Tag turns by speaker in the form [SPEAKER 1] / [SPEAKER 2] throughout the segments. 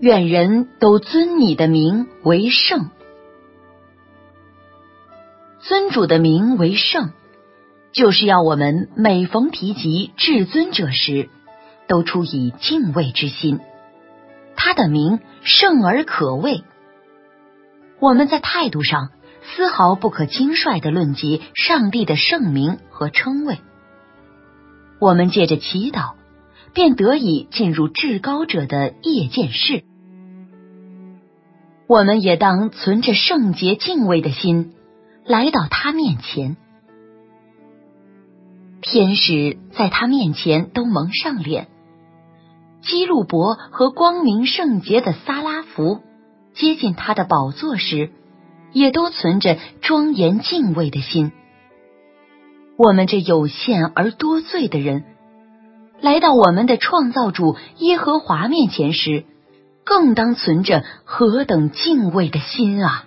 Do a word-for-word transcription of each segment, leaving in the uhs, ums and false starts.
[SPEAKER 1] 愿人都尊你的名为圣。尊主的名为圣，就是要我们每逢提及至尊者时，都出以敬畏之心。他的名圣而可畏。我们在态度上丝毫不可轻率地论及上帝的圣名和称谓。我们借着祈祷，便得以进入至高者的夜见室。我们也当存着圣洁敬畏的心来到他面前。天使在他面前都蒙上脸，基路伯和光明圣洁的撒拉弗接近他的宝座时，也都存着庄严敬畏的心。我们这有限而多罪的人，来到我们的创造主耶和华面前时，更当存着何等敬畏的心啊！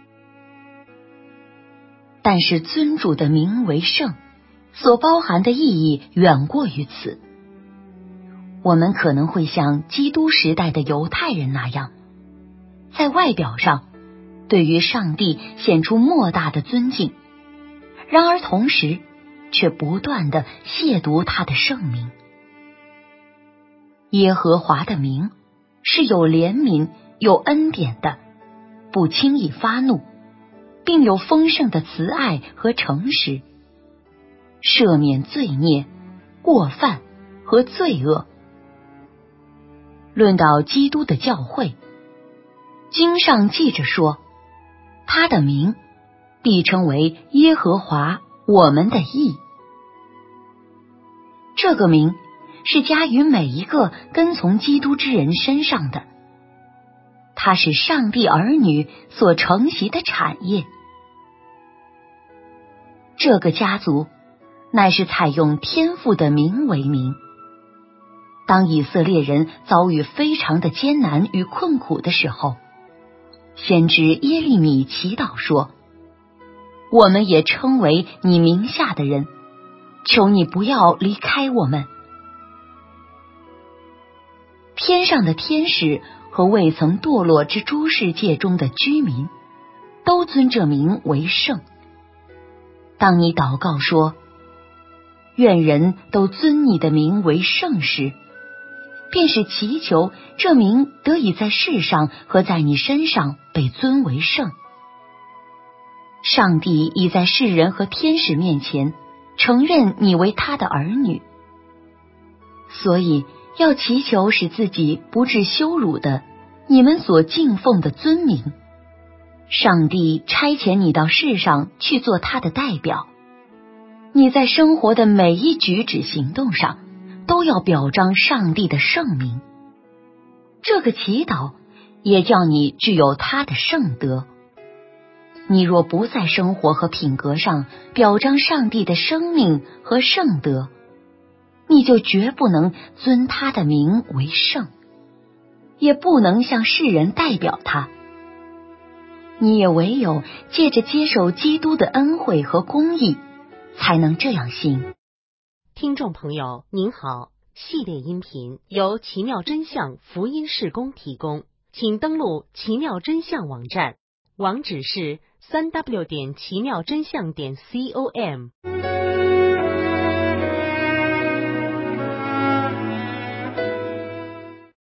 [SPEAKER 1] 但是尊主的名为圣，所包含的意义远过于此。我们可能会像基督时代的犹太人那样，在外表上对于上帝显出莫大的尊敬，然而同时却不断地亵渎他的圣名。耶和华的名是有怜悯有恩典的，不轻易发怒，并有丰盛的慈爱和诚实，赦免罪孽、过犯和罪恶。论到基督的教会，经上记着说，他的名必称为耶和华我们的义。这个名是加于每一个跟从基督之人身上的，它是上帝儿女所承袭的产业。这个家族乃是采用天父的名为名。当以色列人遭遇非常的艰难与困苦的时候，先知耶利米祈祷说，我们也称为你名下的人，求你不要离开我们。天上的天使和未曾堕落之诸世界中的居民，都尊这名为圣。当你祷告说，愿人都尊你的名为圣时，便是祈求这名得以在世上和在你身上被尊为圣。上帝已在世人和天使面前承认你为他的儿女，所以要祈求使自己不致羞辱的你们所敬奉的尊名。上帝差遣你到世上去做他的代表，你在生活的每一举止行动上都要表彰上帝的圣名。这个祈祷也叫你具有他的圣德。你若不在生活和品格上表彰上帝的生命和圣德，你就绝不能尊他的名为圣，也不能向世人代表他。你也唯有借着接受基督的恩惠和公义，才能这样行。
[SPEAKER 2] 听众朋友您好，系列音频由奇妙真相福音事工提供，请登录奇妙真相网站，网址是 三 w 点奇妙真相点 com。